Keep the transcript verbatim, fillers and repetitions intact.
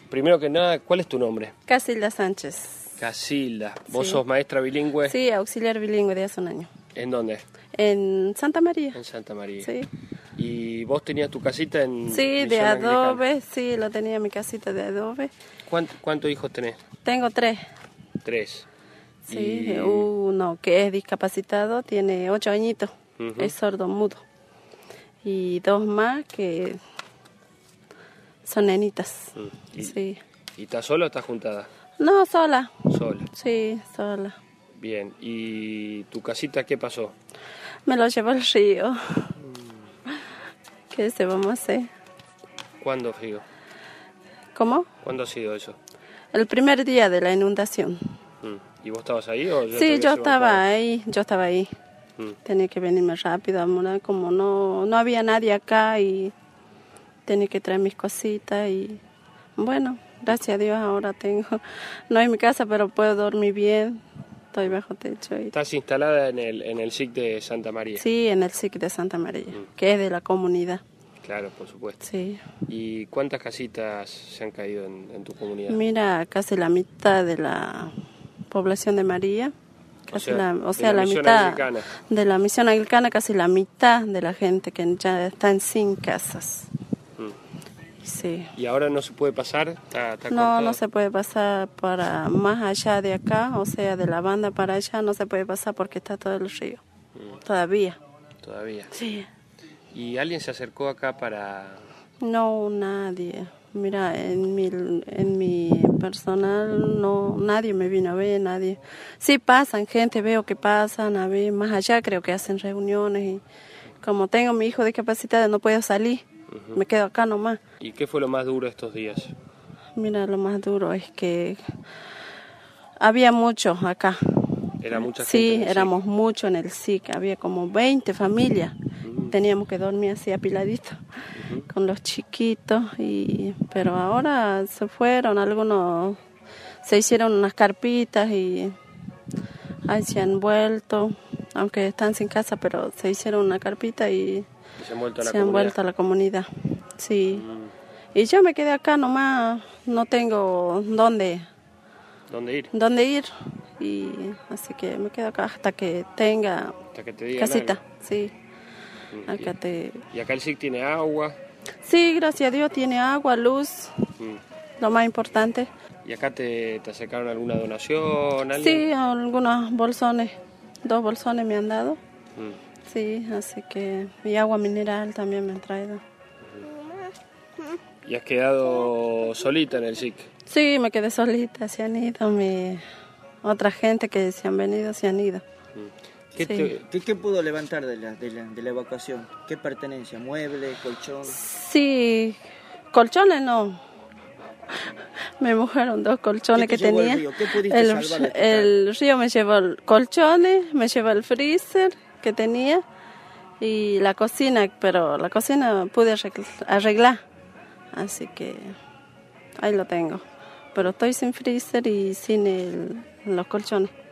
primero que nada, ¿cuál es tu nombre? Casilda Sánchez. Casilda. ¿Vos Sí. sos maestra bilingüe? Sí, auxiliar bilingüe de hace un año. ¿En dónde? En Santa María. En Santa María. Sí. ¿Y vos tenías tu casita en Sí, de Misión Anglicana? adobe, sí, lo tenía en mi casita de adobe. ¿Cuánto- ¿Cuántos hijos tenés? Tengo tres. Tres. Sí, Y- uno que es discapacitado, tiene ocho añitos, Ujú. es sordo mudo. Y dos más que son nenitas. Mm. ¿Y, Sí. ¿Y estás sola o estás juntada? No, sola. Sola. Sí, sola. Bien. ¿Y tu casita qué pasó? Me lo llevó el río. ¿Qué se vamos a hacer? ¿Cuándo, Figo? ¿Cómo? ¿Cuándo ha sido eso? El primer día de la inundación. Mm. ¿Y vos estabas ahí o ya te Sí, habías yo estaba evacuado? ahí, yo estaba ahí. Mm. Tenía que venirme rápido, amor, como no, no había nadie acá y tenía que traer mis cositas y bueno, gracias a Dios ahora tengo, no en mi casa, pero puedo dormir bien, estoy bajo techo. Y, Estás instalada en el, en el S I C de Santa María. sí, en el S I C de Santa María, Mm. que es de la comunidad. Claro, por supuesto. Sí. ¿Y cuántas casitas se han caído en, en tu comunidad? Mira, casi la mitad de la población de María. Casi O sea, la, o de sea, la la, misión mitad anglicana. de la misión anglicana, casi la mitad de la gente que ya están sin casas. Mm. Sí. ¿Y ahora no se puede pasar? ¿Está, está No, cortado? no se puede pasar para más allá de acá, o sea, de la banda para allá, no se puede pasar porque está todo el río. Mm. Todavía. Todavía. Sí. ¿Y alguien se acercó acá para...? No, nadie. Mira, en mi, en mi personal no, nadie me vino a ver, nadie. Sí pasan gente, veo que pasan a ver, más allá creo que hacen reuniones y como tengo mi hijo discapacitado no puedo salir, Ujú. me quedo acá nomás. ¿Y qué fue lo más duro estos días? Mira, lo más duro es que había muchos acá. ¿Era mucha gente? Sí, en el éramos muchos en el S I C, había como veinte familias. Ujú. Teníamos que dormir así apiladitos Ujú. con los chiquitos, y pero ahora se fueron, algunos se hicieron unas carpitas y ahí se han vuelto, aunque están sin casa, pero se hicieron una carpita y ¿Y se han vuelto a la se han comunidad? vuelto a la comunidad. Sí. Mm. Y yo me quedé acá nomás, no tengo dónde, ¿Dónde ir? dónde ir, y así que me quedo acá hasta que tenga Hasta que te digan casita. algo. Sí, Mm. acá te... ¿Y acá el S I C tiene agua? Sí, gracias a Dios tiene agua, luz, Mm. lo más importante. ¿Y acá te, te acercaron alguna donación? ¿Alguien? Sí, algunos bolsones, dos bolsones me han dado. Mm. Sí, así que... Y agua mineral también me han traído. ¿Y has quedado solita en el S I C? Sí, me quedé solita, se han ido. Mi... Otra gente que se han venido, se han ido. ¿Qué Sí. te- ¿Qué, qué pudo levantar de la, de, la, de la evacuación? ¿Qué pertenencia? ¿Mueble, colchón? Sí, colchones no. Me mojaron dos colchones ¿Qué que te llevó el tenía. río? ¿Qué pudiste el, salvar de tu el río me llevó el colchones, me llevó el freezer que tenía y la cocina, pero la cocina pude arregl- arreglar. Así que ahí lo tengo. Pero estoy sin freezer y sin el- los colchones.